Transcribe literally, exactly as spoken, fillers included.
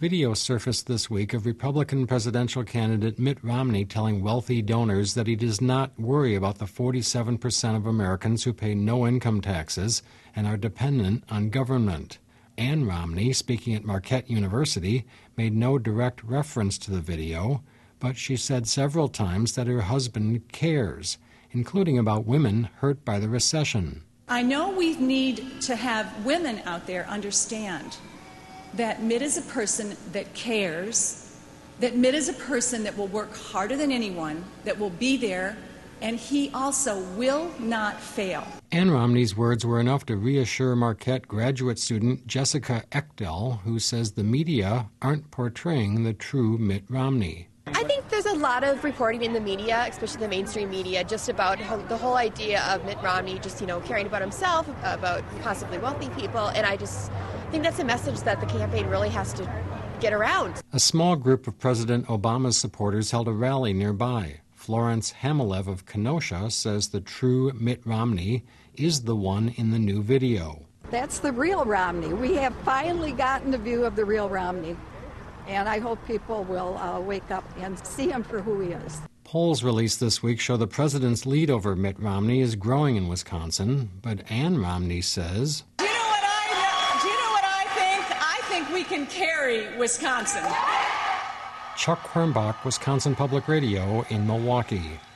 Video surfaced this week of Republican presidential candidate Mitt Romney telling wealthy donors that he does not worry about the forty-seven percent of Americans who pay no income taxes and are dependent on government. Ann Romney, speaking at Marquette University, made no direct reference to the video, but she said several times that her husband cares, including about women hurt by the recession. I know we need to have women out there understand that Mitt is a person that cares, that Mitt is a person that will work harder than anyone, that will be there, and he also will not fail. Ann Romney's words were enough to reassure Marquette graduate student Jessica Echtel, who says the media aren't portraying the true Mitt Romney. I think there's a lot of reporting in the media, especially the mainstream media, just about how the whole idea of Mitt Romney just, you know, caring about himself, about possibly wealthy people, and I just think that's a message that the campaign really has to get around. A small group of President Obama's supporters held a rally nearby. Florence Hamilev of Kenosha says the true Mitt Romney is the one in the new video. That's the real Romney. We have finally gotten the view of the real Romney. And I hope people will uh, wake up and see him for who he is. Polls released this week show the president's lead over Mitt Romney is growing in Wisconsin, but Ann Romney says, Do you know what I, do you know what I think? I think we can carry Wisconsin. Chuck Hornbach, Wisconsin Public Radio in Milwaukee.